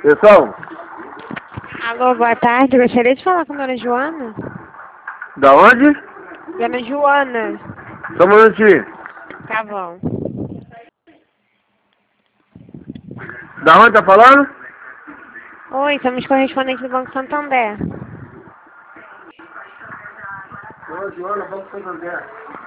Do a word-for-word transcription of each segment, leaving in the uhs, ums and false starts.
Pessoal, Alô, boa tarde. Gostaria de falar com a dona Joana? da onde? Dona Joana. Só um minutinho. Tá bom. Da onde tá falando? Oi, somos correspondentes do Banco Santander. Dona Joana, Banco Santander.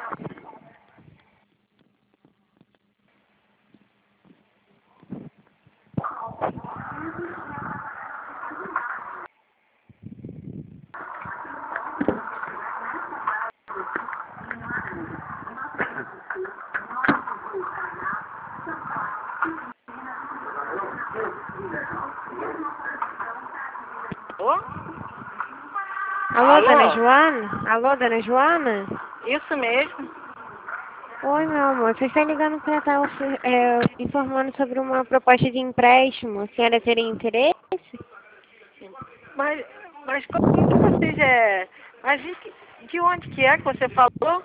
Alô? Alô, Alô? dona Joana? Alô, dona Joana? Isso mesmo. Oi, meu amor. Você está ligando para estar é, informando sobre uma proposta de empréstimo. A senhora teria interesse? Mas, mas como que você já é? Mas de, de onde que é que você falou?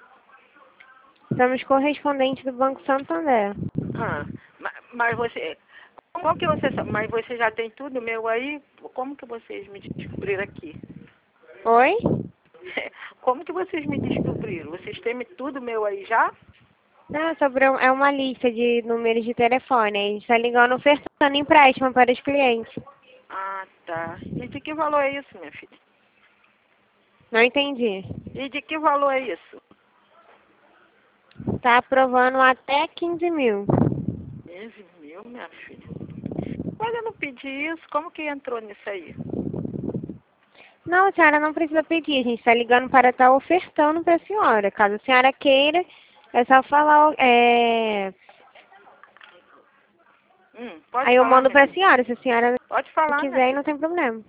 Somos correspondentes do Banco Santander. Ah, mas, mas você... Como que você sabe? Mas você já tem tudo meu aí? Como que vocês me descobriram aqui? Oi? Como que vocês me descobriram? Vocês têm tudo meu aí já? Não, sobre um- é uma lista de números de telefone. A gente está ligando ofertando empréstimo para os clientes. Ah, tá. E de que valor é isso, minha filha? Não entendi. E de que valor é isso? Está aprovando até quinze mil. quinze mil, minha filha. Mas eu não pedi isso. Como que entrou nisso aí? Não, a senhora não precisa pedir. A gente está ligando para estar ofertando para a senhora. Caso a senhora queira, é só falar. É... Hum, pode Aí eu falar, mando minha para a filha. senhora. Se a senhora Pode falar, minha quiser, filha. não tem problema.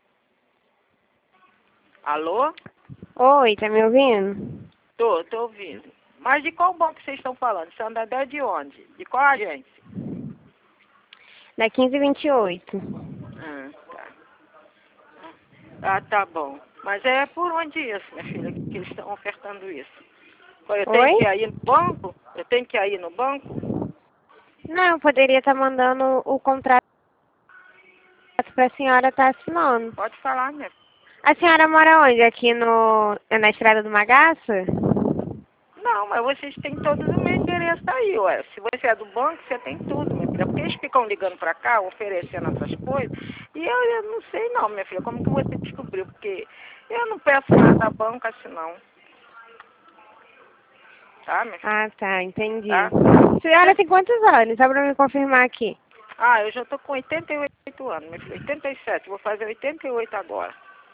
Alô? Oi, tá me ouvindo? Tô, tô ouvindo. Mas de qual banco vocês estão falando? Santander de onde? De qual agência? Da quinze vinte e oito. Ah, tá. Ah, tá bom. Mas é por onde isso, minha filha, que eles estão ofertando isso? Eu tenho Oi? que ir aí no banco? Eu tenho que ir aí no banco? Não, eu poderia estar mandando o contrato para a senhora estar assinando. Pode falar, minha filha. A senhora mora onde? Aqui no... na Estrada do Magaça? Não, mas vocês têm todos o meu endereço aí, ué. Se você é do banco, você tem tudo, minha filha. Porque eles ficam ligando pra cá, oferecendo essas coisas. E eu, eu não sei não, minha filha, como que você descobriu? Porque eu não peço nada a banco assim, não. Tá, minha filha? Ah, tá, entendi. Tá? A senhora tem quantos anos? Só para me confirmar aqui. Ah, eu já tô com oitenta e oito anos, minha filha. oitenta e sete, vou fazer oitenta e oito agora.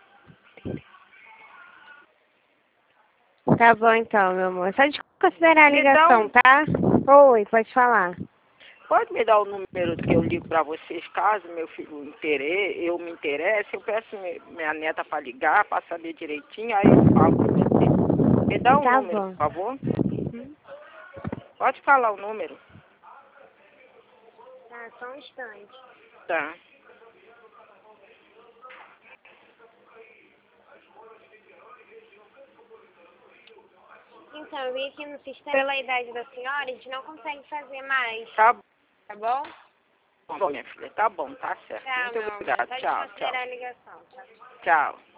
Tá bom então, meu amor. Só de considerar a Me dá ligação, um... tá? Oi, pode falar. Pode me dar o número que eu ligo pra vocês, caso meu filho interesse, eu me interesse, eu peço mi- minha neta pra ligar, pra saber direitinho, aí eu falo com você. Me dá um Tá número, bom. por favor. Pode falar o número. Tá, só um instante. Tá. Então, eu vi aqui no sistema, pela idade da senhora, a gente não consegue fazer mais. Tá Tá bom? bom, minha filha. Tá bom, tá certo. Tchau, Muito meu amor. obrigado. Só de Tchau, tchau. considerar a ligação. Tchau. Tchau.